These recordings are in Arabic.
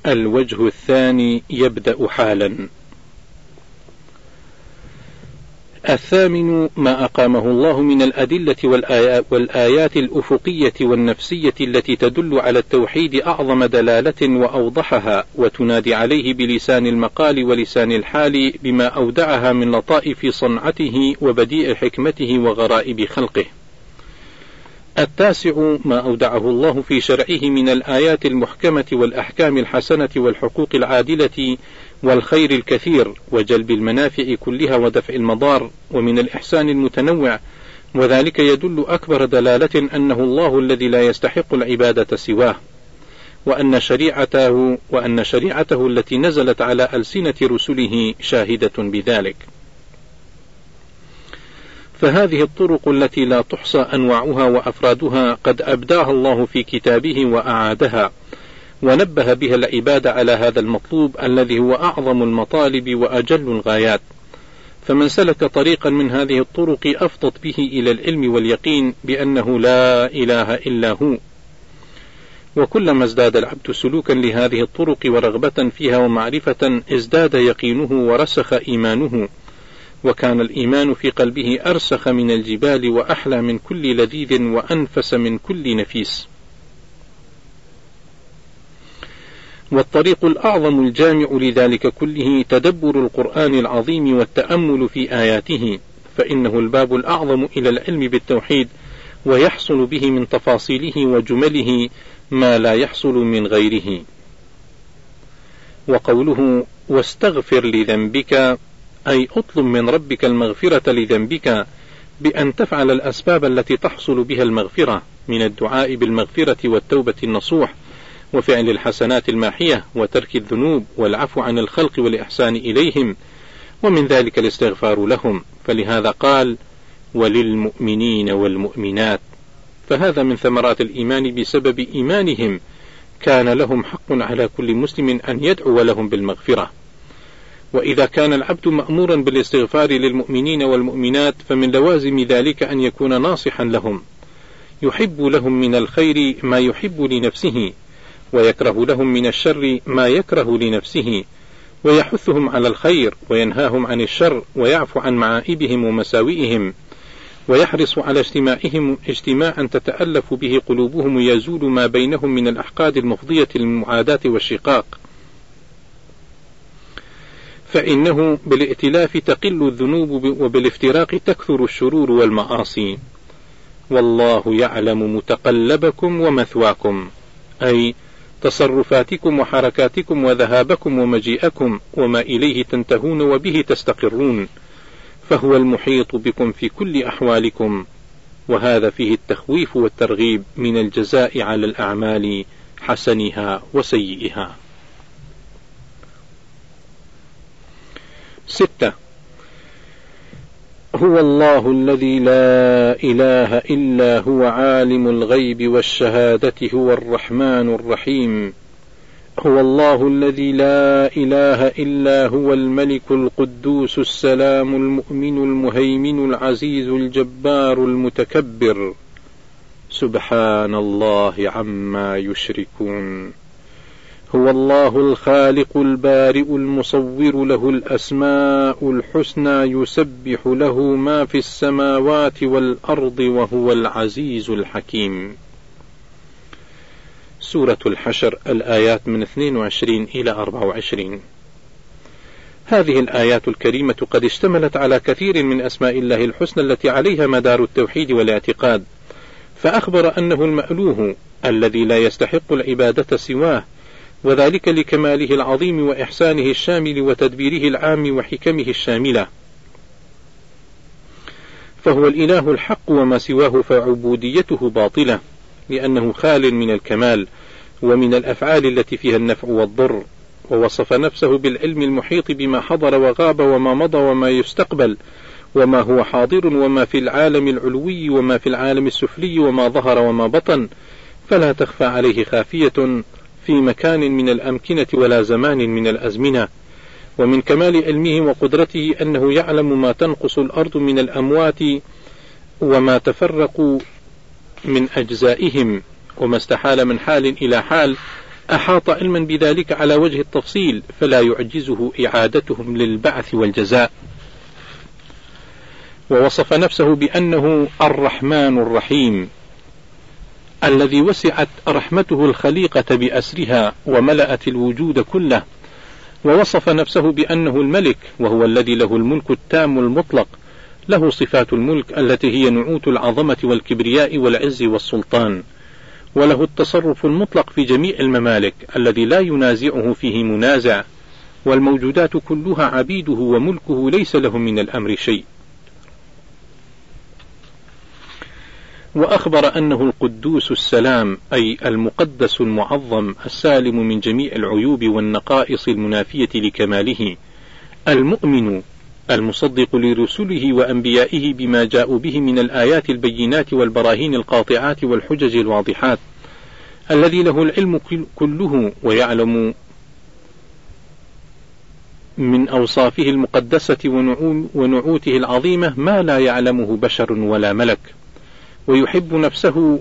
الوجه الثاني يبدأ حالا. الثامن ما أقامه الله من الأدلة والآيات الأفقية والنفسية التي تدل على التوحيد أعظم دلالة وأوضحها، وتنادي عليه بلسان المقال ولسان الحال بما أودعها من لطائف صنعته وبديع حكمته وغرائب خلقه. التاسع ما أودعه الله في شرعه من الآيات المحكمة والأحكام الحسنة والحقوق العادلة والخير الكثير وجلب المنافع كلها ودفع المضار ومن الإحسان المتنوع، وذلك يدل أكبر دلالة أنه الله الذي لا يستحق العبادة سواه، وأن شريعته التي نزلت على ألسنة رسله شاهدة بذلك. فهذه الطرق التي لا تحصى أنواعها وأفرادها قد أبداها الله في كتابه وأعادها، ونبه بها العباد على هذا المطلوب الذي هو أعظم المطالب وأجل الغايات. فمن سلك طريقا من هذه الطرق أفضت به إلى العلم واليقين بأنه لا إله إلا هو. وكلما ازداد العبد سلوكا لهذه الطرق ورغبة فيها ومعرفة ازداد يقينه ورسخ إيمانه، وكان الإيمان في قلبه أرسخ من الجبال وأحلى من كل لذيذ وأنفس من كل نفيس. والطريق الأعظم الجامع لذلك كله تدبر القرآن العظيم والتأمل في آياته، فإنه الباب الأعظم إلى العلم بالتوحيد، ويحصل به من تفاصيله وجمله ما لا يحصل من غيره. وقوله واستغفر لذنبك أي اطلب من ربك المغفرة لذنبك بأن تفعل الأسباب التي تحصل بها المغفرة من الدعاء بالمغفرة والتوبة النصوح وفعل الحسنات الماحية وترك الذنوب والعفو عن الخلق والإحسان إليهم، ومن ذلك الاستغفار لهم، فلهذا قال وللمؤمنين والمؤمنات، فهذا من ثمرات الإيمان بسبب إيمانهم كان لهم حق على كل مسلم أن يدعو لهم بالمغفرة. وإذا كان العبد مأمورا بالاستغفار للمؤمنين والمؤمنات فمن لوازم ذلك أن يكون ناصحا لهم، يحب لهم من الخير ما يحب لنفسه، ويكره لهم من الشر ما يكره لنفسه، ويحثهم على الخير وينهاهم عن الشر، ويعفو عن معائبهم ومساوئهم، ويحرص على اجتماعهم اجتماعا تتألف به قلوبهم ويزول ما بينهم من الأحقاد المفضية للمعاداة والشقاق، فإنه بالائتلاف تقل الذنوب وبالافتراق تكثر الشرور والمعاصي. والله يعلم متقلبكم ومثواكم، أي تصرفاتكم وحركاتكم وذهابكم ومجيئكم وما إليه تنتهون وبه تستقرون، فهو المحيط بكم في كل أحوالكم. وهذا فيه التخويف والترغيب من الجزاء على الأعمال حسنها وسيئها. 6. هو الله الذي لا إله إلا هو عالم الغيب والشهادة هو الرحمن الرحيم. هو الله الذي لا إله إلا هو الملك القدوس السلام المؤمن المهيمن العزيز الجبار المتكبر، سبحان الله عما يشركون. هو الله الخالق البارئ المصور، له الأسماء الحسنى، يسبح له ما في السماوات والأرض وهو العزيز الحكيم. سورة الحشر، الآيات من 22 إلى 24. هذه الآيات الكريمة قد اشتملت على كثير من أسماء الله الحسنى التي عليها مدار التوحيد والاعتقاد، فأخبر أنه المألوه الذي لا يستحق العبادة سواه، وذلك لكماله العظيم وإحسانه الشامل وتدبيره العام وحكمه الشاملة، فهو الإله الحق، وما سواه فعبوديته باطلة، لأنه خال من الكمال ومن الأفعال التي فيها النفع والضر، ووصف نفسه بالعلم المحيط بما حضر وغاب وما مضى وما يستقبل وما هو حاضر وما في العالم العلوي وما في العالم السفلي وما ظهر وما بطن، فلا تخفى عليه خافية في مكان من الأمكنة ولا زمان من الأزمنة. ومن كمال علمه وقدرته أنه يعلم ما تنقص الأرض من الأموات وما تفرق من أجزائهم، وما استحال من حال إلى حال، أحاط علما بذلك على وجه التفصيل، فلا يعجزه إعادتهم للبعث والجزاء. ووصف نفسه بأنه الرحمن الرحيم الذي وسعت رحمته الخليقة بأسرها وملأت الوجود كله. ووصف نفسه بأنه الملك، وهو الذي له الملك التام المطلق، له صفات الملك التي هي نعوت العظمة والكبرياء والعز والسلطان، وله التصرف المطلق في جميع الممالك الذي لا ينازعه فيه منازع، والموجودات كلها عبيده وملكه ليس له من الأمر شيء. وأخبر أنه القدوس السلام، أي المقدس المعظم السالم من جميع العيوب والنقائص المنافية لكماله، المؤمن المصدق لرسله وأنبيائه بما جاءوا به من الآيات البينات والبراهين القاطعات والحجج الواضحات، الذي له العلم كله ويعلم من أوصافه المقدسة ونعوته العظيمة ما لا يعلمه بشر ولا ملك، ويحب نفسه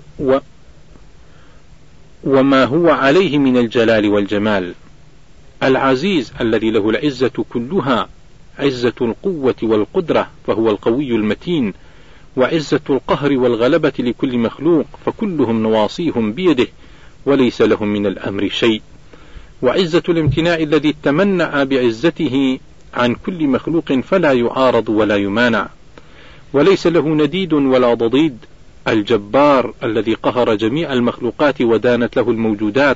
وما هو عليه من الجلال والجمال. العزيز الذي له العزة كلها، عزة القوة والقدرة فهو القوي المتين، وعزة القهر والغلبة لكل مخلوق فكلهم نواصيهم بيده وليس لهم من الأمر شيء. وعزة الامتناع الذي تمنع بعزته عن كل مخلوق فلا يعارض ولا يمانع، وليس له نديد ولا ضديد. الجبار الذي قهر جميع المخلوقات ودانت له الموجودات،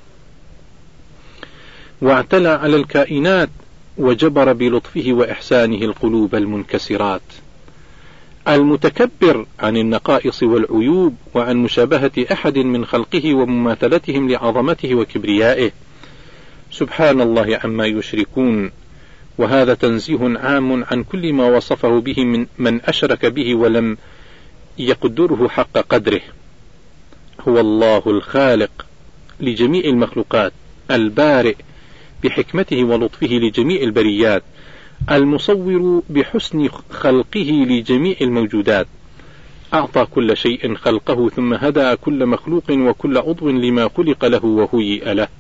واعتلى على الكائنات وجبر بلطفه وإحسانه القلوب المنكسرات. المتكبر عن النقائص والعيوب وعن مشابهة أحد من خلقه ومماثلتهم لعظمته وكبريائه، سبحان الله عما يشركون. وهذا تنزيه عام عن كل ما وصفه به من أشرك به ولم يقدره حق قدره. هو الله الخالق لجميع المخلوقات، البارئ بحكمته ولطفه لجميع البريات، المصور بحسن خلقه لجميع الموجودات، أعطى كل شيء خلقه ثم هدى كل مخلوق وكل عضو لما خلق له وهيئ له.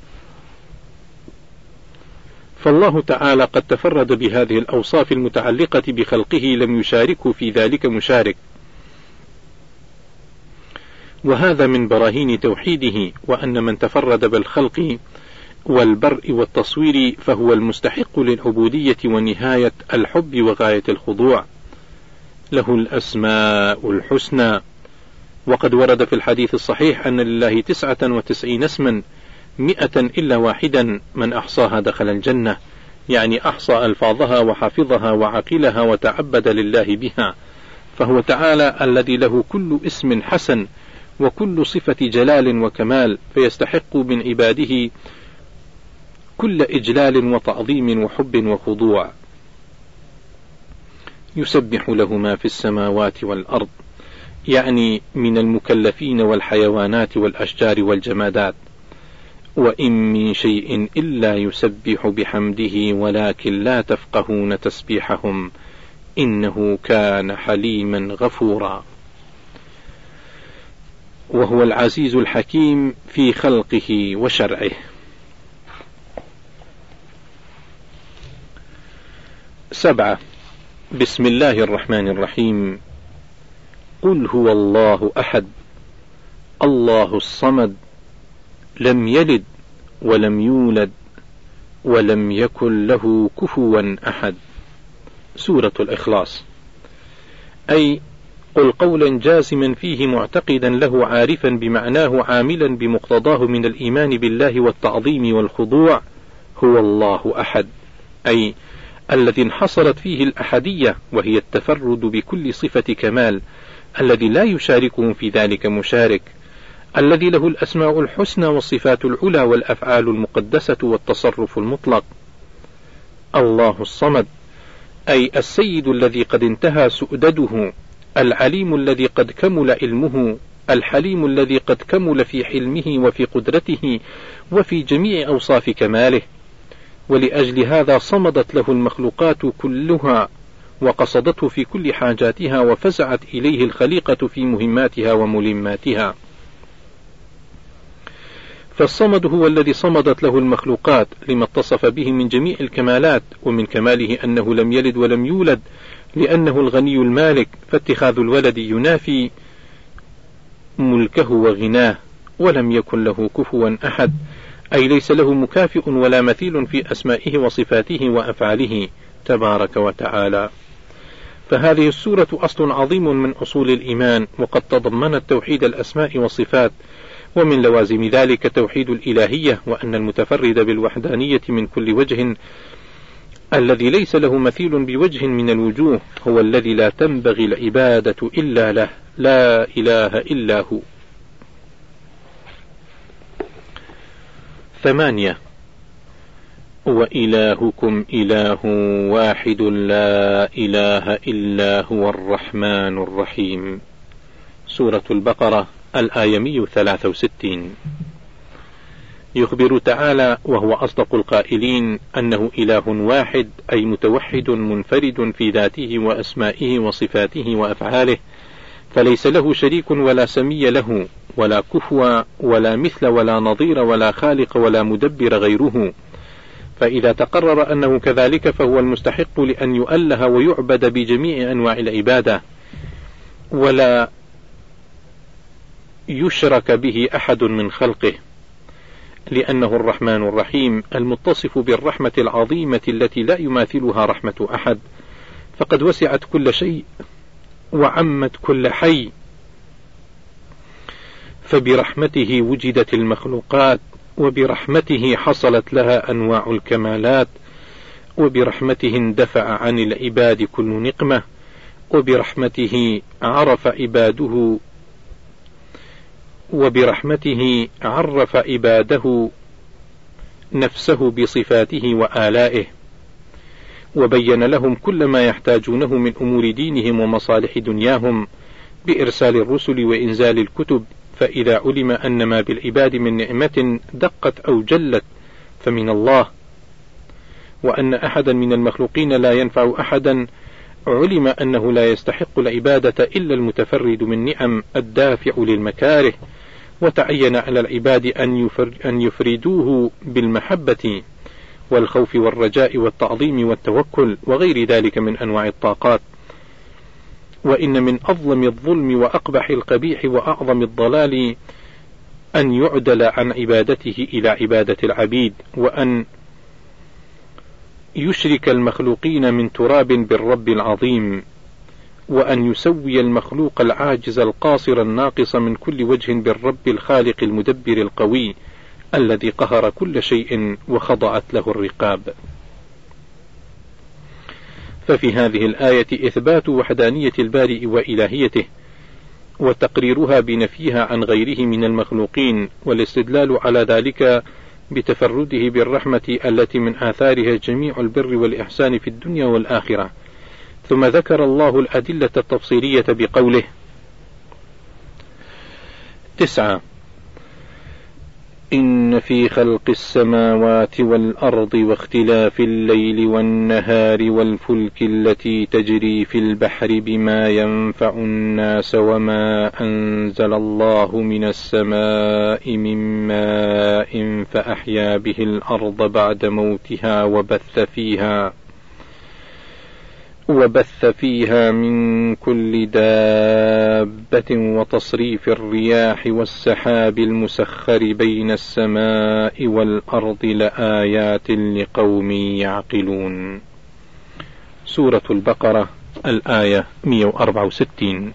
فالله تعالى قد تفرد بهذه الأوصاف المتعلقة بخلقه لم يشاركه في ذلك مشارك، وهذا من براهين توحيده، وأن من تفرد بالخلق والبرء والتصوير فهو المستحق للعبودية ونهاية الحب وغاية الخضوع. له الأسماء الحسنى، وقد ورد في الحديث الصحيح أن لله 99 اسما 100 إلا واحدا من أحصاها دخل الجنة، يعني أحصى ألفاظها وحفظها وعقلها وتعبد لله بها. فهو تعالى الذي له كل اسم حسن وكل صفة جلال وكمال، فيستحق من عباده كل إجلال وتعظيم وحب وخضوع. يسبح له ما في السماوات والأرض، يعني من المكلفين والحيوانات والأشجار والجمادات. وإن من شيء إلا يسبح بحمده ولكن لا تفقهون تسبيحهم إنه كان حليما غفورا. وهو العزيز الحكيم في خلقه وشرعه. 7. بسم الله الرحمن الرحيم. قل هو الله أحد الله الصمد لم يلد ولم يولد ولم يكن له كفوا أحد. سورة الإخلاص. أي قل قولا جازما فيه معتقدا له عارفا بمعناه عاملا بمقتضاه من الإيمان بالله والتعظيم والخضوع. هو الله أحد، أي الذي انحصرت فيه الأحدية، وهي التفرد بكل صفة كمال، الذي لا يشاركه في ذلك مشارك، الذي له الأسماء الحسنى والصفات العلى والأفعال المقدسة والتصرف المطلق. الله الصمد، أي السيد الذي قد انتهى سؤدده، العليم الذي قد كمل علمه، الحليم الذي قد كمل في حلمه وفي قدرته وفي جميع أوصاف كماله. ولأجل هذا صمدت له المخلوقات كلها وقصدته في كل حاجاتها وفزعت إليه الخليقة في مهماتها وملماتها. فالصمد هو الذي صمدت له المخلوقات لما اتصف به من جميع الكمالات، ومن كماله أنه لم يلد ولم يولد لأنه الغني المالك، فاتخاذ الولد ينافي ملكه وغناه. ولم يكن له كفوا أحد، أي ليس له مكافئ ولا مثيل في أسمائه وصفاته وأفعاله تبارك وتعالى. فهذه السورة أصل عظيم من أصول الإيمان، وقد تضمنت توحيد الأسماء والصفات، ومن لوازم ذلك توحيد الإلهية، وأن المتفرد بالوحدانية من كل وجه الذي ليس له مثيل بوجه من الوجوه هو الذي لا تنبغي العبادة إلا له، لا إله إلا هو. 8. وإلهكم إله واحد لا إله إلا هو الرحمن الرحيم. سورة البقرة الآية 163. يخبر تعالى وهو أصدق القائلين أنه إله واحد، أي متوحد منفرد في ذاته وأسمائه وصفاته وأفعاله، فليس له شريك ولا سمي له، ولا كفوا ولا مثل ولا نظير ولا خالق ولا مدبر غيره. فإذا تقرر أنه كذلك فهو المستحق لأن يؤله ويعبد بجميع أنواع العبادة، ولا يشرك به أحد من خلقه، لأنه الرحمن الرحيم المتصف بالرحمة العظيمة التي لا يماثلها رحمة أحد، فقد وسعت كل شيء وعمت كل حي، فبرحمته وجدت المخلوقات، وبرحمته حصلت لها أنواع الكمالات، وبرحمته اندفع عن العباد كل نقمة، وبرحمته عرف عباده نفسه بصفاته وآلائه، وبين لهم كل ما يحتاجونه من أمور دينهم ومصالح دنياهم بإرسال الرسل وإنزال الكتب. فإذا علم أن ما بالعباد من نعمة دقت أو جلت فمن الله، وأن أحدا من المخلوقين لا ينفع أحدا، علم أنه لا يستحق العبادة إلا المتفرد من نعم الدافع للمكاره، وتعين على العباد أن يفردوه بالمحبة والخوف والرجاء والتعظيم والتوكل وغير ذلك من أنواع الطاقات. وإن من أظلم الظلم وأقبح القبيح وأعظم الضلال أن يعدل عن عبادته إلى عبادة العبيد، وأن يشرك المخلوقين من تراب بالرب العظيم، وأن يسوي المخلوق العاجز القاصر الناقص من كل وجه بالرب الخالق المدبر القوي الذي قهر كل شيء وخضعت له الرقاب. ففي هذه الآية إثبات وحدانية البارئ وإلهيته، وتقريرها بنفيها عن غيره من المخلوقين، والاستدلال على ذلك بتفرده بالرحمة التي من آثارها جميع البر والإحسان في الدنيا والآخرة. ثم ذكر الله الأدلة التفصيلية بقوله: 9. إن في خلق السماوات والأرض واختلاف الليل والنهار والفلك التي تجري في البحر بما ينفع الناس وما أنزل الله من السماء من ماء فأحيا به الأرض بعد موتها وبث فيها من كل دابة وتصريف الرياح والسحاب المسخر بين السماء والأرض لآيات لقوم يعقلون. سورة البقرة الآية 164.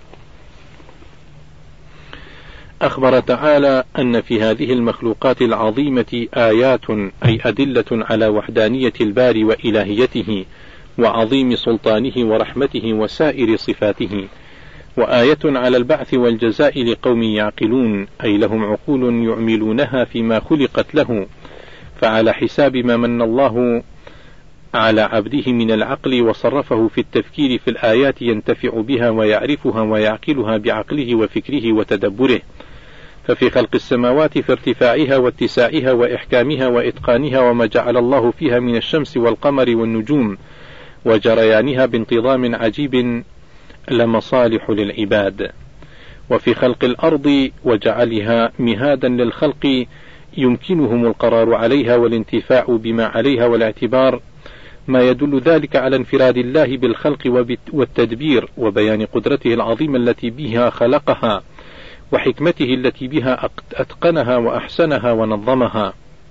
أخبر تعالى أن في هذه المخلوقات العظيمة آيات، أي أدلة على وحدانية الباري وإلهيته وعظيم سلطانه ورحمته وسائر صفاته، وآية على البعث والجزاء لقوم يعقلون، أي لهم عقول يعملونها فيما خلقت له، فعلى حساب ما من الله على عبده من العقل وصرفه في التفكير في الآيات ينتفع بها ويعرفها ويعقلها بعقله وفكره وتدبره. ففي خلق السماوات في ارتفاعها واتساعها وإحكامها وإتقانها وما جعل الله فيها من الشمس والقمر والنجوم وجريانها بانتظام عجيب لمصالح للعباد. وفي خلق الأرض وجعلها مهادا للخلق يمكنهم القرار عليها والانتفاع بما عليها والاعتبار، ما يدل ذلك على انفراد الله بالخلق والتدبير، وبيان قدرته العظيمة التي بها خلقها، وحكمته التي بها أتقنها وأحسنها ونظمها،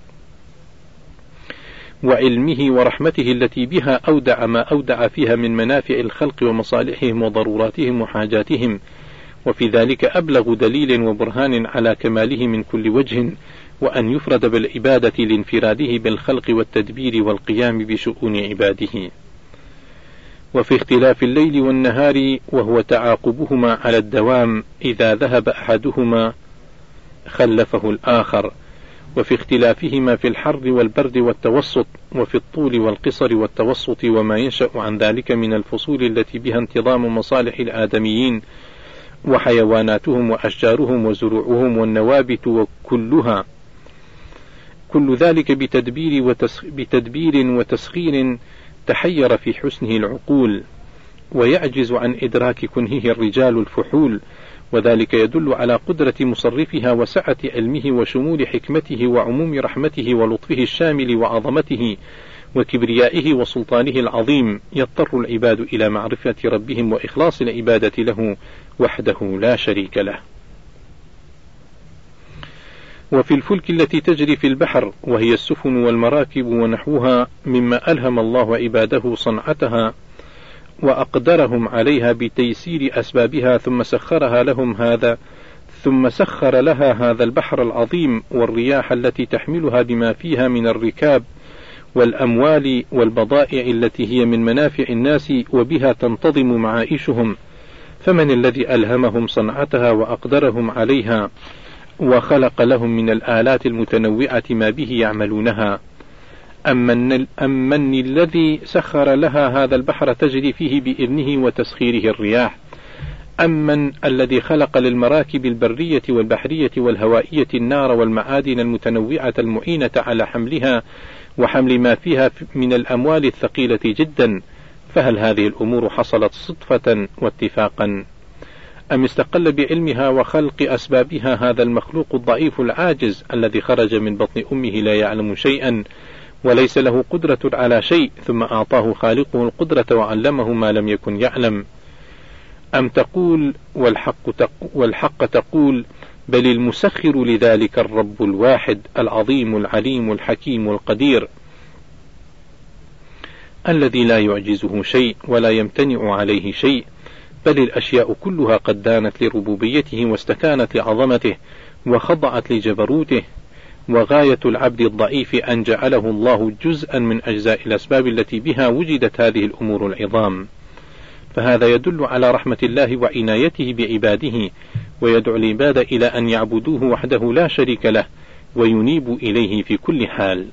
وعلمه ورحمته التي بها أودع ما أودع فيها من منافع الخلق ومصالحهم وضروراتهم وحاجاتهم. وفي ذلك أبلغ دليل وبرهان على كماله من كل وجه، وأن يفرد بالعبادة لانفراده بالخلق والتدبير والقيام بشؤون عباده. وفي اختلاف الليل والنهار وهو تعاقبهما على الدوام، إذا ذهب أحدهما خلفه الآخر، وفي اختلافهما في الحر والبرد والتوسط، وفي الطول والقصر والتوسط، وما ينشأ عن ذلك من الفصول التي بها انتظام مصالح الآدميين وحيواناتهم وأشجارهم وزروعهم والنوابت وكلها، كل ذلك بتدبير وتسخير تحير في حسنه العقول، ويعجز عن إدراك كنهه الرجال الفحول، وذلك يدل على قدرة مصرفها وسعة علمه وشمول حكمته وعموم رحمته ولطفه الشامل وعظمته وكبريائه وسلطانه العظيم. يضطر العباد إلى معرفة ربهم وإخلاص العبادة له وحده لا شريك له. وفي الفلك التي تجري في البحر، وهي السفن والمراكب ونحوها، مما ألهم الله عباده صنعتها وأقدرهم عليها بتيسير أسبابها، ثم سخر لها هذا البحر العظيم والرياح التي تحملها بما فيها من الركاب والأموال والبضائع التي هي من منافع الناس وبها تنتظم معائشهم. فمن الذي ألهمهم صنعتها وأقدرهم عليها وخلق لهم من الآلات المتنوعة ما به يعملونها؟ أمن الذي سخر لها هذا البحر تجري فيه بإذنه وتسخيره الرياح؟ أمن الذي خلق للمراكب البرية والبحرية والهوائية النار والمعادن المتنوعة المعينة على حملها وحمل ما فيها من الأموال الثقيلة جدا؟ فهل هذه الأمور حصلت صدفة واتفاقا، أم استقل بعلمها وخلق أسبابها هذا المخلوق الضعيف العاجز الذي خرج من بطن أمه لا يعلم شيئا وليس له قدرة على شيء، ثم أعطاه خالقه القدرة وعلمه ما لم يكن يعلم؟ أم تقول والحق تقول بل المسخر لذلك الرب الواحد العظيم العليم الحكيم القدير، الذي لا يعجزه شيء ولا يمتنع عليه شيء، بل الأشياء كلها قد دانت لربوبيته واستكانت لعظمته وخضعت لجبروته، وغاية العبد الضعيف أن جعله الله جزءا من أجزاء الأسباب التي بها وجدت هذه الأمور العظام. فهذا يدل على رحمة الله وعنايته بعباده، ويدعو العباد إلى أن يعبدوه وحده لا شريك له وينيبوا إليه في كل حال.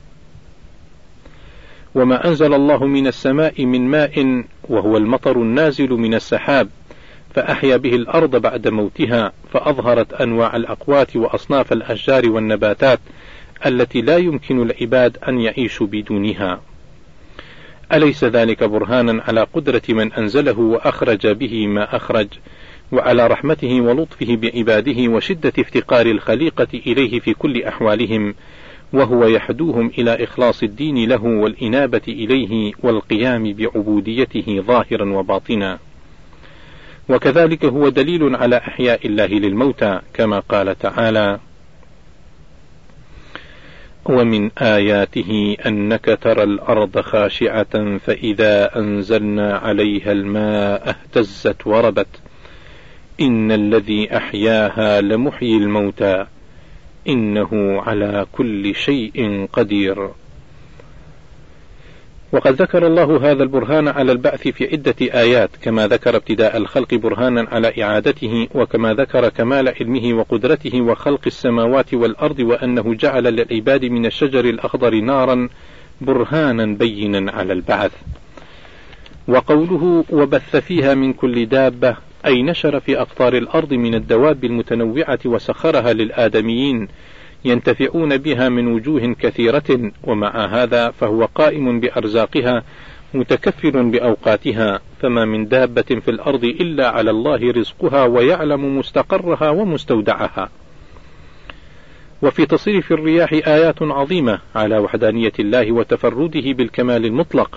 وما أنزل الله من السماء من ماء وهو المطر النازل من السحاب، فأحيا به الأرض بعد موتها، فأظهرت أنواع الأقوات وأصناف الأشجار والنباتات التي لا يمكن العباد أن يعيشوا بدونها. أليس ذلك برهانا على قدرة من أنزله وأخرج به ما أخرج، وعلى رحمته ولطفه بعباده وشدة افتقار الخليقة إليه في كل أحوالهم، وهو يحدوهم إلى إخلاص الدين له والإنابة إليه والقيام بعبوديته ظاهرا وباطنا. وكذلك هو دليل على إحياء الله للموتى، كما قال تعالى: ومن آياته أنك ترى الأرض خاشعة فإذا أنزلنا عليها الماء اهتزت وربت إن الذي أحياها لمحيي الموتى إنه على كل شيء قدير. وقد ذكر الله هذا البرهان على البعث في عدة آيات، كما ذكر ابتداء الخلق برهانا على إعادته، وكما ذكر كمال علمه وقدرته وخلق السماوات والأرض، وأنه جعل للعباد من الشجر الأخضر نارا برهانا بينا على البعث. وقوله وبث فيها من كل دابة، أي نشر في أقطار الأرض من الدواب المتنوعة وسخرها للآدميين ينتفعون بها من وجوه كثيرة، ومع هذا فهو قائم بأرزاقها متكفل بأوقاتها، فما من دابة في الأرض إلا على الله رزقها ويعلم مستقرها ومستودعها. وفي تصريف الرياح آيات عظيمة على وحدانية الله وتفرده بالكمال المطلق،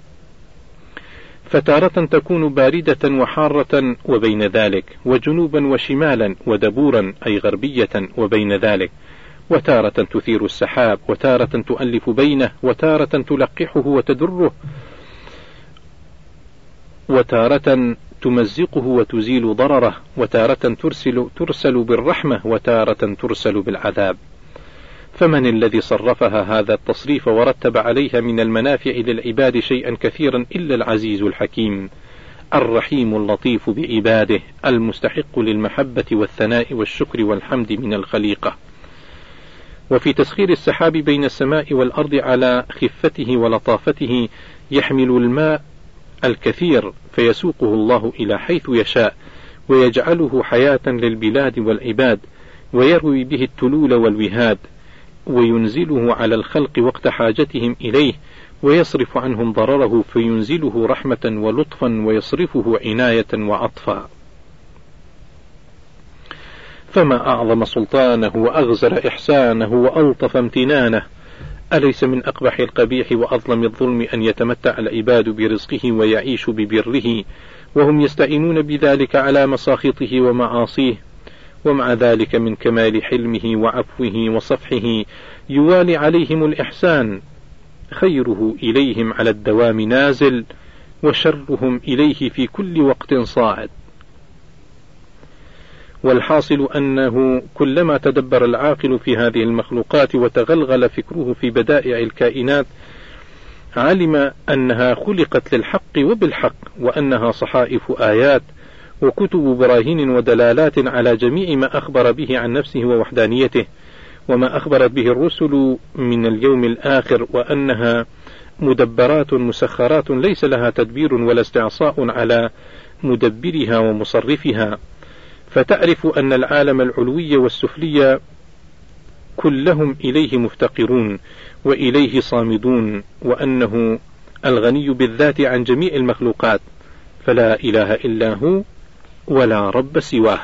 فتارة تكون باردة وحارة وبين ذلك، وجنوبا وشمالا ودبورا أي غربية وبين ذلك، وتارة تثير السحاب، وتارة تؤلف بينه، وتارة تلقحه وتدره، وتارة تمزقه وتزيل ضرره، وتارة ترسل بالرحمة، وتارة ترسل بالعذاب. فمن الذي صرفها هذا التصريف ورتب عليها من المنافع للعباد شيئا كثيرا إلا العزيز الحكيم الرحيم اللطيف بعباده المستحق للمحبة والثناء والشكر والحمد من الخليقة. وفي تسخير السحاب بين السماء والأرض على خفته ولطافته يحمل الماء الكثير فيسوقه الله إلى حيث يشاء، ويجعله حياة للبلاد والعباد، ويروي به التلول والوهاد، وينزله على الخلق وقت حاجتهم إليه، ويصرف عنهم ضرره فينزله رحمة ولطفا، ويصرفه عناية وعطفا. فما أعظم سلطانه وأغزر إحسانه وألطف امتنانه. أليس من أقبح القبيح وأظلم الظلم أن يتمتع العباد برزقه ويعيش ببره وهم يستعينون بذلك على مساخطه ومعاصيه، ومع ذلك من كمال حلمه وعفوه وصفحه يوالي عليهم الإحسان، خيره إليهم على الدوام نازل، وشرهم إليه في كل وقت صاعد. والحاصل أنه كلما تدبر العاقل في هذه المخلوقات وتغلغل فكره في بدائع الكائنات علم أنها خلقت للحق وبالحق، وأنها صحائف آيات وكتب براهين ودلالات على جميع ما أخبر به عن نفسه ووحدانيته، وما أخبرت به الرسل من اليوم الآخر، وأنها مدبرات مسخرات ليس لها تدبير ولا استعصاء على مدبرها ومصرفها. فتعرف أن العالم العلوي والسفلي كلهم إليه مفتقرون وإليه صامدون، وأنه الغني بالذات عن جميع المخلوقات، فلا إله إلا هو ولا رب سواه.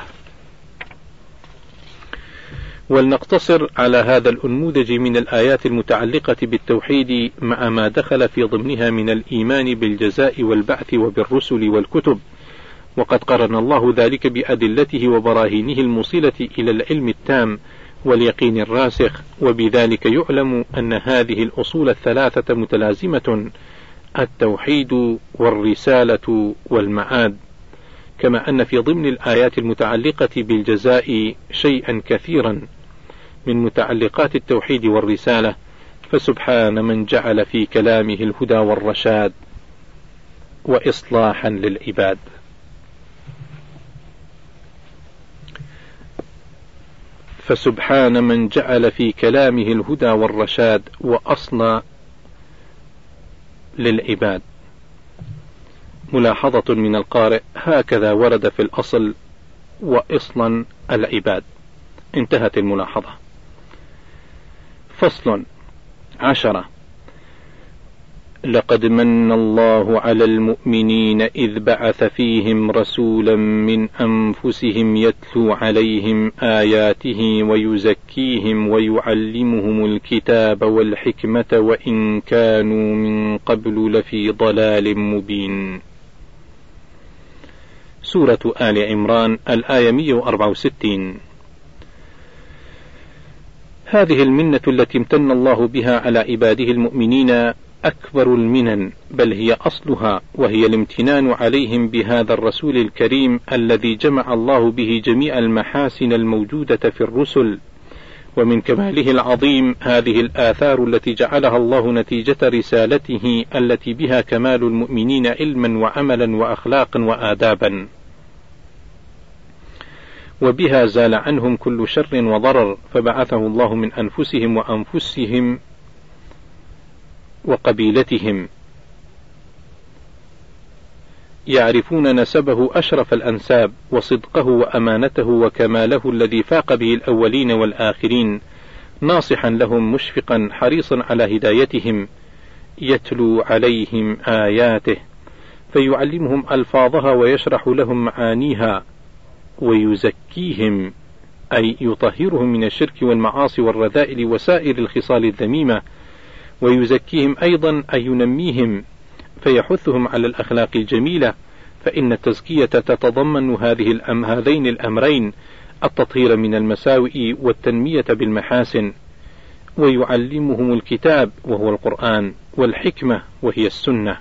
ولنقتصر على هذا الأنموذج من الآيات المتعلقة بالتوحيد مع ما دخل في ضمنها من الإيمان بالجزاء والبعث وبالرسل والكتب، وقد قرن الله ذلك بأدلته وبراهينه الموصلة إلى العلم التام واليقين الراسخ، وبذلك يعلم أن هذه الأصول الثلاثة متلازمة: التوحيد والرسالة والمعاد. كما أن في ضمن الآيات المتعلقة بالجزاء شيئا كثيرا من متعلقات التوحيد والرسالة، فسبحان من جعل في كلامه الهدى والرشاد وإصلاحا للعباد. فسبحان من جعل في كلامه الهدى والرشاد وأصلا للعباد. ملاحظة من القارئ: هكذا ورد في الأصل وإصلا العباد. انتهت الملاحظة. فصل 10. لقد من الله على المؤمنين إذ بعث فيهم رسولا من أنفسهم يتلو عليهم آياته ويزكيهم ويعلمهم الكتاب والحكمة وإن كانوا من قبل لفي ضلال مبين. سورة آل عمران الآية 164. هذه المنة التي امتن الله بها على عباده المؤمنين أكبر المنن، بل هي أصلها، وهي الامتنان عليهم بهذا الرسول الكريم الذي جمع الله به جميع المحاسن الموجودة في الرسل. ومن كماله العظيم هذه الآثار التي جعلها الله نتيجة رسالته التي بها كمال المؤمنين علما وعملا وأخلاقا وآدابا، وبها زال عنهم كل شر وضرر، فبعثه الله من أنفسهم وأنفسهم وقبيلتهم يعرفون نسبه أشرف الأنساب وصدقه وأمانته وكماله الذي فاق به الأولين والآخرين، ناصحا لهم مشفقا حريصا على هدايتهم، يتلو عليهم آياته فيعلمهم ألفاظها ويشرح لهم معانيها، ويزكيهم أي يطهرهم من الشرك والمعاصي والرذائل وسائر الخصال الذميمة، ويزكيهم أيضا أي ينميهم فيحثهم على الأخلاق الجميلة، فإن التزكية تتضمن هذين الأمرين، التطهير من المساوئ والتنمية بالمحاسن. ويعلمهم الكتاب وهو القرآن، والحكمة وهي السنة.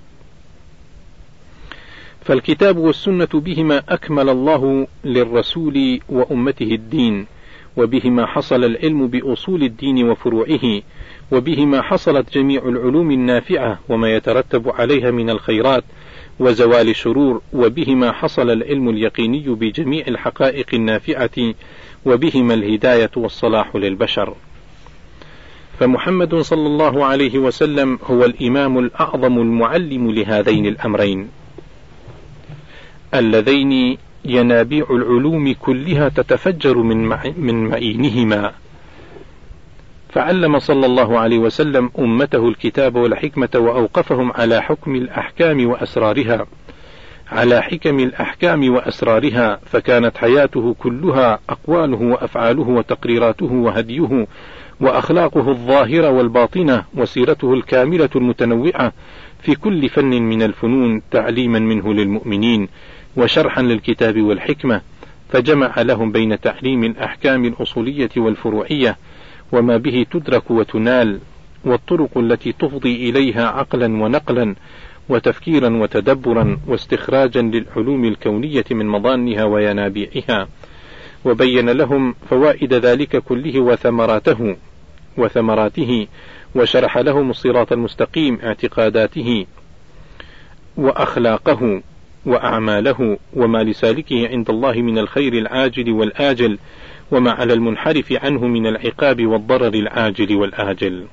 فالكتاب والسنة بهما أكمل الله للرسول وأمته الدين، وبهما حصل العلم بأصول الدين وفروعه، وبهما حصلت جميع العلوم النافعة وما يترتب عليها من الخيرات وزوال الشرور، وبهما حصل العلم اليقيني بجميع الحقائق النافعة، وبهما الهداية والصلاح للبشر. فمحمد صلى الله عليه وسلم هو الإمام الأعظم المعلم لهذين الأمرين اللذين ينابيع العلوم كلها تتفجر من معينهما. فعلم صلى الله عليه وسلم أمته الكتاب والحكمة، وأوقفهم على حكم حكم الأحكام وأسرارها، فكانت حياته كلها أقواله وأفعاله وتقريراته وهديه وأخلاقه الظاهرة والباطنة، وسيرته الكاملة المتنوعة في كل فن من الفنون، تعليما منه للمؤمنين وشرحا للكتاب والحكمة، فجمع لهم بين تعليم الأحكام الأصولية والفروعية وما به تدرك وتنال، والطرق التي تفضي إليها عقلا ونقلا وتفكيرا وتدبرا واستخراجا للعلوم الكونية من مضانها وينابيعها، وبين لهم فوائد ذلك كله وثمراته، وشرح لهم الصراط المستقيم، اعتقاداته وأخلاقه وأعماله، وما لسالكه عند الله من الخير العاجل والآجل، وما على المنحرف عنه من العقاب والضرر العاجل والآجل.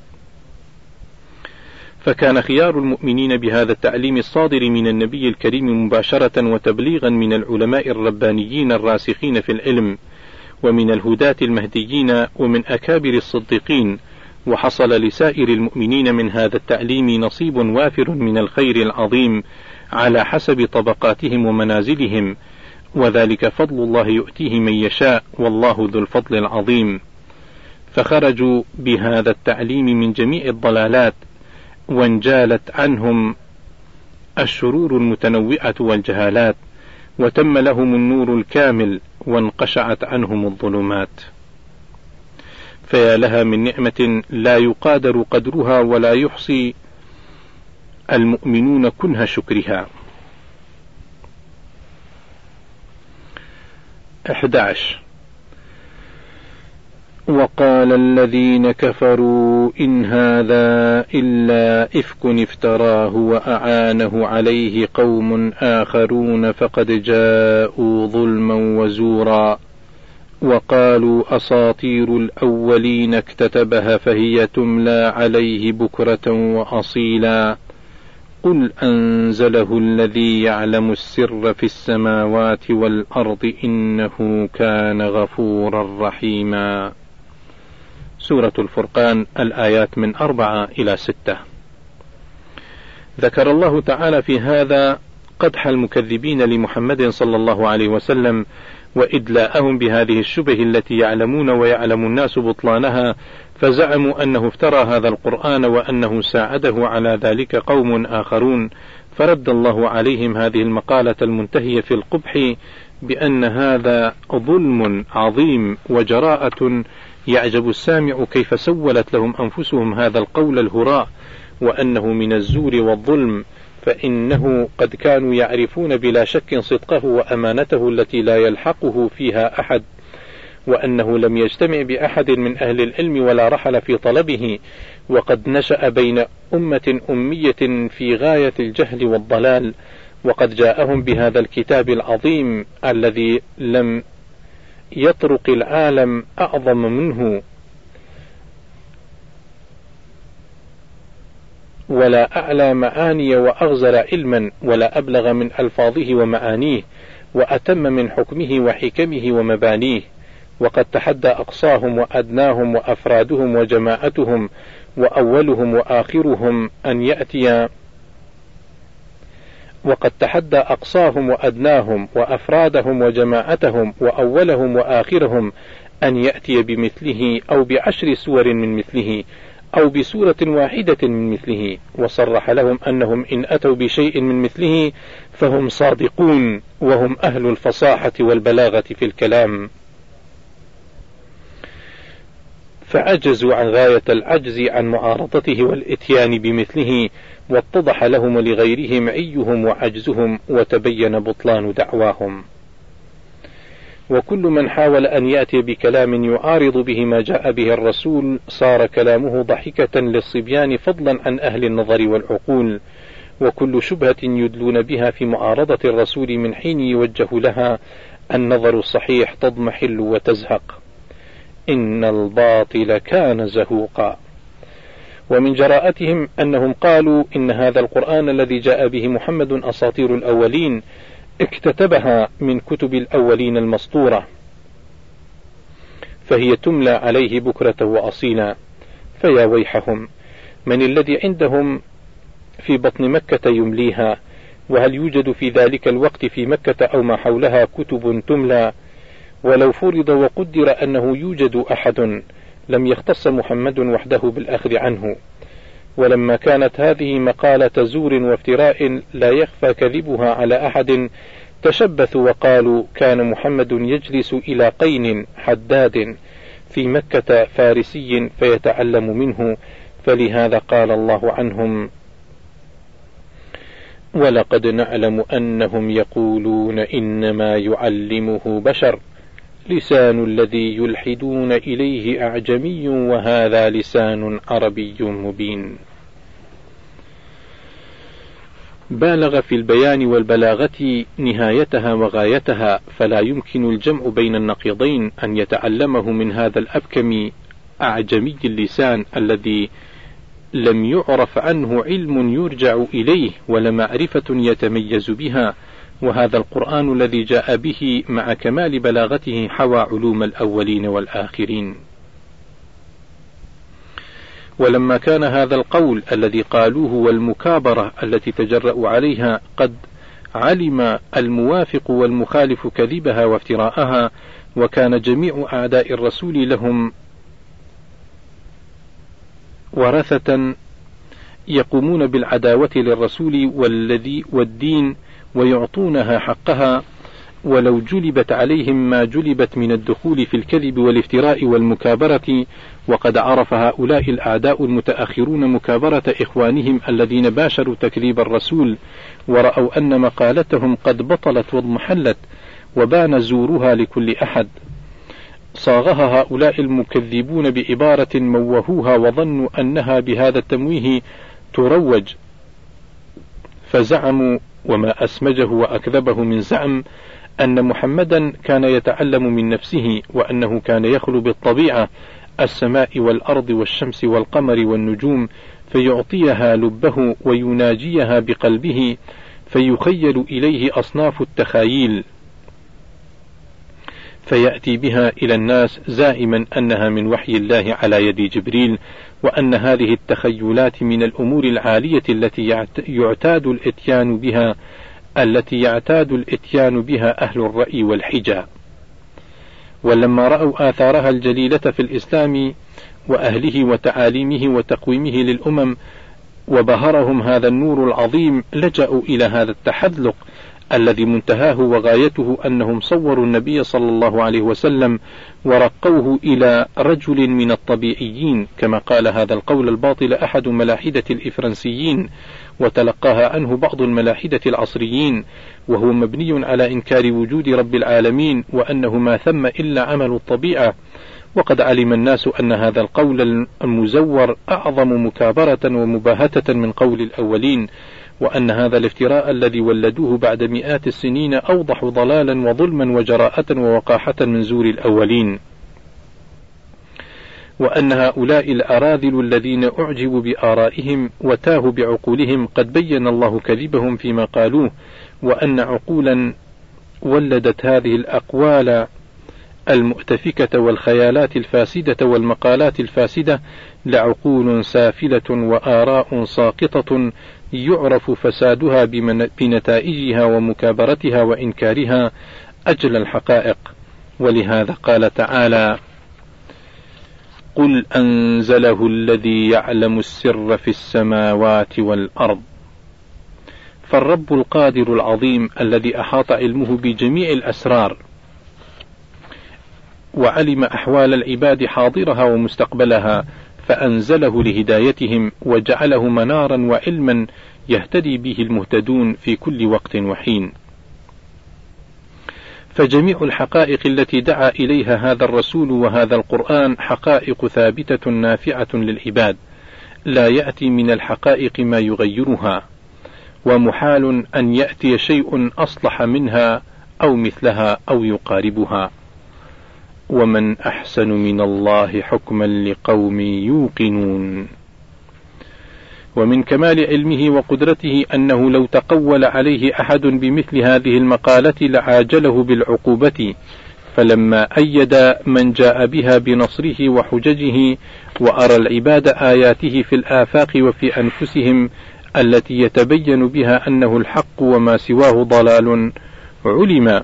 فكان خيار المؤمنين بهذا التعليم الصادر من النبي الكريم مباشرة وتبليغا من العلماء الربانيين الراسخين في العلم، ومن الهداة المهديين، ومن أكابر الصديقين، وحصل لسائر المؤمنين من هذا التعليم نصيب وافر من الخير العظيم على حسب طبقاتهم ومنازلهم، وذلك فضل الله يؤتيه من يشاء، والله ذو الفضل العظيم. فخرجوا بهذا التعليم من جميع الضلالات، وانجالت عنهم الشرور المتنوعة والجهالات، وتم لهم النور الكامل، وانقشعت عنهم الظلمات. فيا لها من نعمة لا يقادر قدرها ولا يحصي المؤمنون كنه شكرها. 11. وقال الذين كفروا إن هذا إلا إفك افتراه وأعانه عليه قوم آخرون فقد جاءوا ظلما وزورا، وقالوا أساطير الأولين اكتتبها فهي تملى عليه بكرة وأصيلا، قل أنزله الذي يعلم السر في السماوات والأرض إنه كان غفورا رحيما. سورة الفرقان، الآيات من 4 إلى 6. ذكر الله تعالى في هذا قدح المكذبين لمحمد صلى الله عليه وسلم، وإدلاءهم بهذه الشبه التي يعلمون ويعلم الناس بطلانها، فزعموا أنه افترى هذا القرآن وأنه ساعده على ذلك قوم آخرون، فرد الله عليهم هذه المقالة المنتهية في القبح بأن هذا ظلم عظيم وجراءة يعجب السامع كيف سولت لهم أنفسهم هذا القول الهراء، وأنه من الزور والظلم، فإنه قد كانوا يعرفون بلا شك صدقه وأمانته التي لا يلحقه فيها أحد، وأنه لم يجتمع بأحد من أهل العلم ولا رحل في طلبه، وقد نشأ بين أمة أمية في غاية الجهل والضلال، وقد جاءهم بهذا الكتاب العظيم الذي لم يطرق العالم أعظم منه ولا أعلى معاني وأغزر علما ولا أبلغ من ألفاظه ومعانيه وأتم من حكمه وحكمه ومبانيه، وقد تحدى أقصاهم وأدناهم وأفرادهم وجماعتهم وأولهم وآخرهم أن يأتي وقد تحدى أقصاهم وأدناهم وأفرادهم وجماعتهم وأولهم وآخرهم أن يأتي بمثله أو ب10 سور من مثله أو بسورة واحدة من مثله، وصرح لهم أنهم إن أتوا بشيء من مثله فهم صادقون وهم أهل الفصاحة والبلاغة في الكلام، فعجزوا عن غاية العجز عن معارضته والإتيان بمثله، واتضح لهم ولغيرهم عيهم وعجزهم، وتبين بطلان دعواهم. وكل من حاول أن يأتي بكلام يعارض به ما جاء به الرسول صار كلامه ضحكة للصبيان فضلا عن أهل النظر والعقول، وكل شبهة يدلون بها في معارضة الرسول من حين يوجه لها النظر الصحيح تضمحل وتزهق. إن الباطل كان زهوقا. ومن جراءتهم أنهم قالوا إن هذا القرآن الذي جاء به محمد أساطير الأولين اكتتبها من كتب الأولين المسطورة، فهي تملى عليه بكرة وأصيلا. فيا ويحهم، من الذي عندهم في بطن مكة يمليها؟ وهل يوجد في ذلك الوقت في مكة أو ما حولها كتب تملى؟ ولو فرض وقدر أنه يوجد أحد لم يختص محمد وحده بالأخذ عنه. ولما كانت هذه مقالة زور وافتراء لا يخفى كذبها على أحد، تشبثوا وقالوا كان محمد يجلس إلى قين حداد في مكة فارسي فيتعلم منه، فلهذا قال الله عنهم: ولقد نعلم أنهم يقولون إنما يعلمه بشر، لسان الذي يلحدون إليه أعجمي وهذا لسان عربي مبين. بالغ في البيان والبلاغة نهايتها وغايتها، فلا يمكن الجمع بين النقيضين أن يتعلمه من هذا الأبكم أعجمي اللسان الذي لم يعرف عنه علم يرجع إليه ولا معرفة يتميز بها، وهذا القرآن الذي جاء به مع كمال بلاغته حوى علوم الأولين والآخرين. ولما كان هذا القول الذي قالوه والمكابرة التي تجرأوا عليها قد علم الموافق والمخالف كذبها وافتراءها، وكان جميع أعداء الرسول لهم ورثة يقومون بالعداوة للرسول والدين ويعطونها حقها، ولو جلبت عليهم ما جلبت من الدخول في الكذب والافتراء والمكابرة، وقد عرف هؤلاء الأعداء المتأخرون مكابرة إخوانهم الذين باشروا تكذيب الرسول، ورأوا أن مقالتهم قد بطلت واضمحلت وبان زورها لكل أحد. صاغها هؤلاء المكذبون بعبارة موهوها وظنوا أنها بهذا التمويه تروج، فزعموا وما أسمجه وأكذبه من زعم أن محمدا كان يتعلم من نفسه، وأنه كان يخلو بالطبيعة السماء والأرض والشمس والقمر والنجوم، فيعطيها لبه ويناجيها بقلبه، فيخيل إليه أصناف التخايل فيأتي بها إلى الناس زائما أنها من وحي الله على يد جبريل، وأن هذه التخيلات من الأمور العالية التي يعتاد الإتيان بها أهل الرأي والحجة. ولما رأوا آثارها الجليلة في الإسلام وأهله وتعاليمه وتقويمه للأمم وبهرهم هذا النور العظيم، لجأوا إلى هذا التحذلق الذي منتهاه وغايته أنهم صوروا النبي صلى الله عليه وسلم ورقوه إلى رجل من الطبيعيين، كما قال هذا القول الباطل أحد ملاحدة الإفرنسيين، وتلقاها عنه بعض الملاحدة العصريين، وهو مبني على إنكار وجود رب العالمين وأنه ما ثم إلا عمل الطبيعة. وقد علم الناس أن هذا القول المزور أعظم مكابرة ومباهة من قول الأولين، وأن هذا الافتراء الذي ولدوه بعد مئات السنين أوضح ضلالا وظلما وجراءة ووقاحة من زور الأولين، وأن هؤلاء الأراذل الذين أعجبوا بآرائهم وتاهوا بعقولهم قد بين الله كذبهم فيما قالوه، وأن عقولا ولدت هذه الأقوال المؤتفكة والخيالات الفاسدة والمقالات الفاسدة لعقول سافلة وآراء ساقطة يعرف فسادها بنتائجها ومكابرتها وإنكارها أجل الحقائق. ولهذا قال تعالى: قل أنزله الذي يعلم السر في السماوات والأرض. فالرب القادر العظيم الذي أحاط علمه بجميع الأسرار وعلم أحوال العباد حاضرها ومستقبلها فأنزله لهدايتهم وجعله منارا وعلما يهتدي به المهتدون في كل وقت وحين. فجميع الحقائق التي دعا إليها هذا الرسول وهذا القرآن حقائق ثابتة نافعة للعباد، لا يأتي من الحقائق ما يغيرها، ومحال أن يأتي شيء أصلح منها أو مثلها أو يقاربها. ومن أحسن من الله حكما لقوم يوقنون. ومن كمال علمه وقدرته أنه لو تقول عليه أحد بمثل هذه المقالة لعاجله بالعقوبة، فلما أيد من جاء بها بنصره وحججه وأرى العباد آياته في الآفاق وفي أنفسهم التي يتبين بها أنه الحق وما سواه ضلال، علم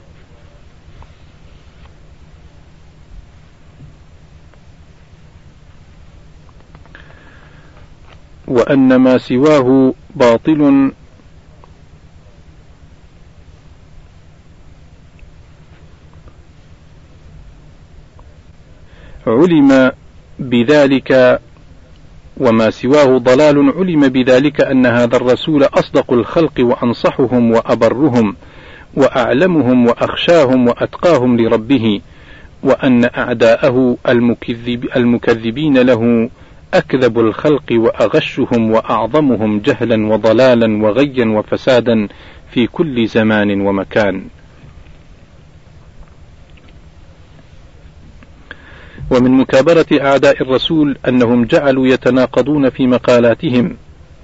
وأن ما سواه باطل علم بذلك وما سواه ضلال، علم بذلك أن هذا الرسول أصدق الخلق وأنصحهم وأبرهم وأعلمهم وأخشاهم وأتقاهم لربه، وأن أعداءه المكذبين له أكذب الخلق وأغشهم وأعظمهم جهلا وضلالا وغيا وفسادا في كل زمان ومكان. ومن مكابرة أعداء الرسول أنهم جعلوا يتناقضون في مقالاتهم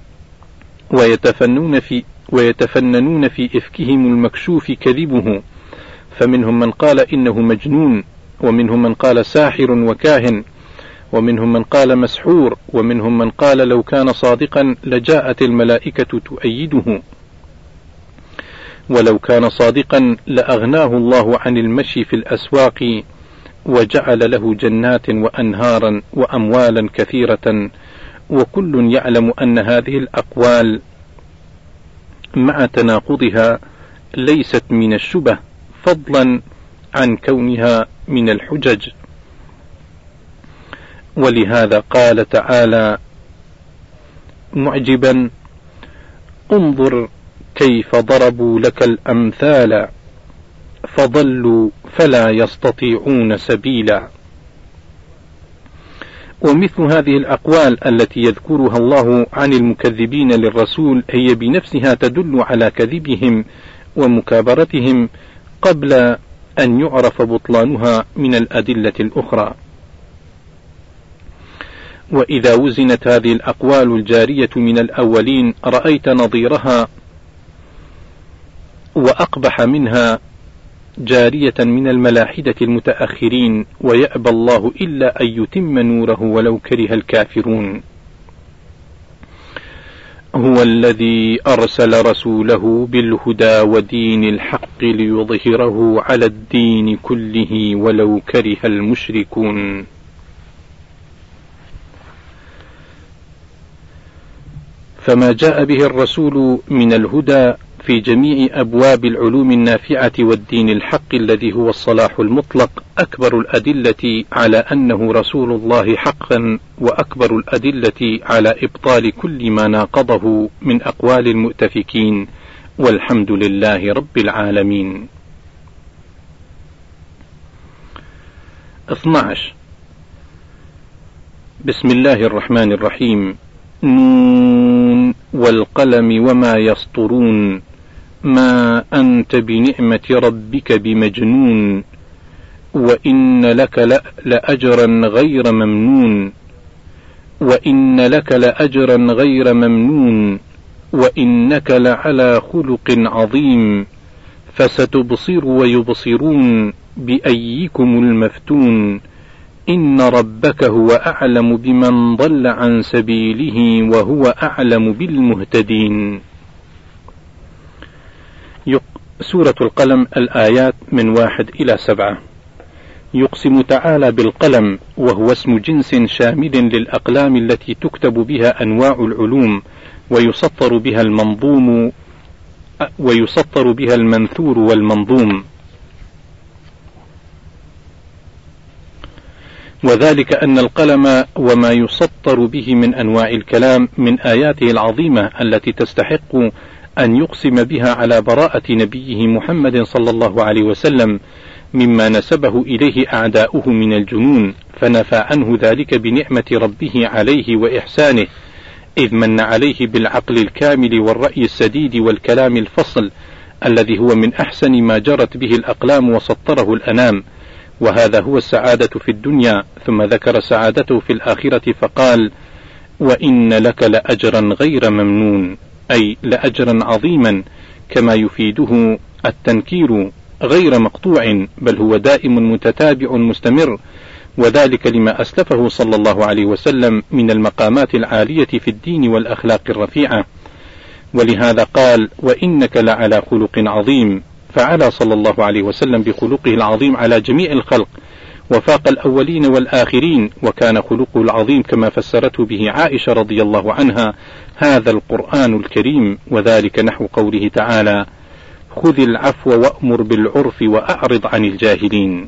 ويتفننون في إفكهم المكشوف كذبه، فمنهم من قال إنه مجنون، ومنهم من قال ساحر وكاهن، ومنهم من قال مسحور، ومنهم من قال لو كان صادقا لجاءت الملائكة تؤيده، ولو كان صادقا لأغناه الله عن المشي في الأسواق وجعل له جنات وأنهارا وأموالا كثيرة. وكل يعلم أن هذه الأقوال مع تناقضها ليست من الشبه، فضلا عن كونها من الحجج. ولهذا قال تعالى معجبا: انظر كيف ضربوا لك الأمثال فضلوا فلا يستطيعون سبيلا. ومثل هذه الأقوال التي يذكرها الله عن المكذبين للرسول هي بنفسها تدل على كذبهم ومكابرتهم قبل أن يعرف بطلانها من الأدلة الأخرى. وإذا وزنت هذه الأقوال الجارية من الأولين رأيت نظيرها وأقبح منها جارية من الملاحدة المتأخرين، ويأبى الله إلا أن يتم نوره ولو كره الكافرون. هو الذي أرسل رسوله بالهدى ودين الحق ليظهره على الدين كله ولو كره المشركون. فما جاء به الرسول من الهدى في جميع أبواب العلوم النافعة والدين الحق الذي هو الصلاح المطلق أكبر الأدلة على أنه رسول الله حقا، وأكبر الأدلة على إبطال كل ما ناقضه من أقوال المؤتفكين، والحمد لله رب العالمين. 12. بسم الله الرحمن الرحيم. نون والقلم وما يسطرون، ما أنت بنعمة ربك بمجنون، وإن لك لأجرا غير ممنون، وإن لك لأجرا غير ممنون، وإنك لعلى خلق عظيم، فستبصر ويبصرون بأيكم المفتون إن ربك هو أعلم بمن ضل عن سبيله وهو أعلم بالمهتدين. سورة القلم، الآيات من 1 إلى 7. يقسم تعالى بالقلم، وهو اسم جنس شامل للأقلام التي تكتب بها أنواع العلوم ويسطر بها المنثور والمنظوم، وذلك أن القلم وما يسطر به من أنواع الكلام من آياته العظيمة التي تستحق أن يقسم بها على براءة نبيه محمد صلى الله عليه وسلم مما نسبه إليه أعداؤه من الجنون، فنفى عنه ذلك بنعمة ربه عليه وإحسانه، إذ من عليه بالعقل الكامل والرأي السديد والكلام الفصل الذي هو من أحسن ما جرت به الأقلام وسطره الأنام، وهذا هو السعادة في الدنيا. ثم ذكر سعادته في الآخرة فقال: وإن لك لأجرا غير ممنون، أي لأجرا عظيما، كما يفيده التنكير غير مقطوع، بل هو دائم متتابع مستمر، وذلك لما أسلفه صلى الله عليه وسلم من المقامات العالية في الدين والأخلاق الرفيعة. ولهذا قال: وإنك لعلى خلق عظيم، فعلى صلى الله عليه وسلم بخلقه العظيم على جميع الخلق، وفاق الأولين والآخرين، وكان خلقه العظيم كما فسرته به عائشة رضي الله عنها هذا القرآن الكريم، وذلك نحو قوله تعالى: خذ العفو وأمر بالعرف وأعرض عن الجاهلين.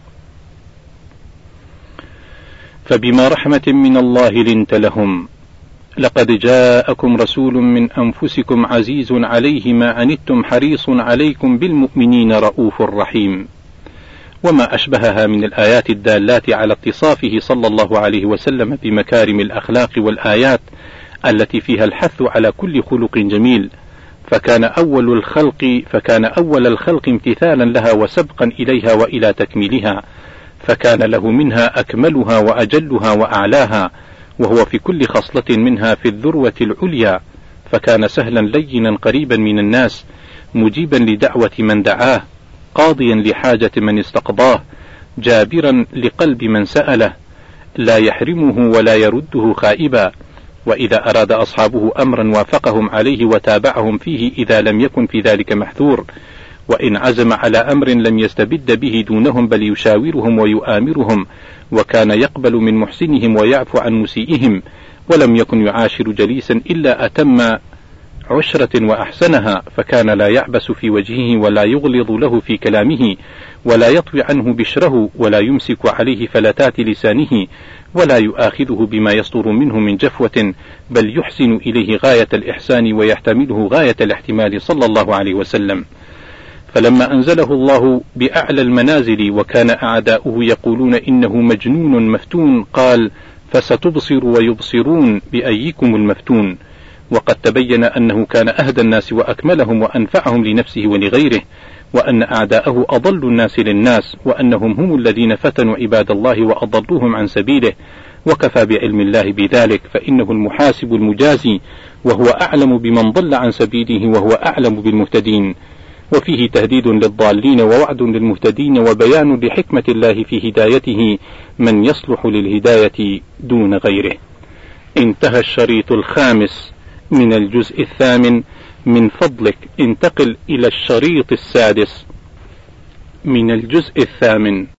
فبما رحمة من الله لنت لهم، لقد جاءكم رسول من أنفسكم عزيز عليه ما عنتم حريص عليكم بالمؤمنين رؤوف رحيم، وما أشبهها من الآيات الدالات على اتصافه صلى الله عليه وسلم بمكارم الأخلاق والآيات التي فيها الحث على كل خلق جميل، فكان أول الخلق امتثالا لها وسبقا إليها وإلى تكميلها، فكان له منها أكملها وأجلها وأعلاها، وهو في كل خصلة منها في الذروة العليا، فكان سهلا لينا قريبا من الناس، مجيبا لدعوة من دعاه، قاضيا لحاجة من استقضاه، جابرا لقلب من سأله، لا يحرمه ولا يرده خائبا، وإذا أراد أصحابه أمرا وافقهم عليه وتابعهم فيه إذا لم يكن في ذلك محذور، وإن عزم على أمر لم يستبد به دونهم بل يشاورهم ويؤامرهم، وكان يقبل من محسنهم ويعفو عن مسيئهم، ولم يكن يعاشر جليسا إلا أتم عشرة وأحسنها، فكان لا يعبس في وجهه ولا يغلظ له في كلامه، ولا يطوي عنه بشره، ولا يمسك عليه فلتات لسانه، ولا يؤاخذه بما يصدر منه من جفوة، بل يحسن إليه غاية الإحسان ويحتمله غاية الاحتمال صلى الله عليه وسلم. فلما أنزله الله بأعلى المنازل وكان أعداؤه يقولون إنه مجنون مفتون، قال: فستبصر ويبصرون بأيكم المفتون، وقد تبين أنه كان أهدى الناس وأكملهم وأنفعهم لنفسه ولغيره، وأن أعداءه أضل الناس للناس، وأنهم هم الذين فتنوا عباد الله وأضلوهم عن سبيله، وكفى بعلم الله بذلك، فإنه المحاسب المجازي، وهو أعلم بمن ضل عن سبيله وهو أعلم بالمهتدين. وفيه تهديد للضالين ووعد للمهتدين، وبيان لحكمة الله في هدايته من يصلح للهداية دون غيره. انتهى الشريط الخامس من الجزء الثامن. من فضلك انتقل إلى الشريط السادس من الجزء الثامن.